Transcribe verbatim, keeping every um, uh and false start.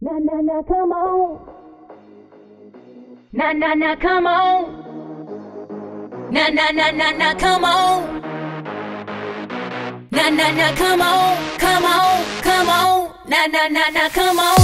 Na na na, come on. Na na na, come on. Na na na na na, come on. Na na na, come on, come on, come on. Na na na na, come on.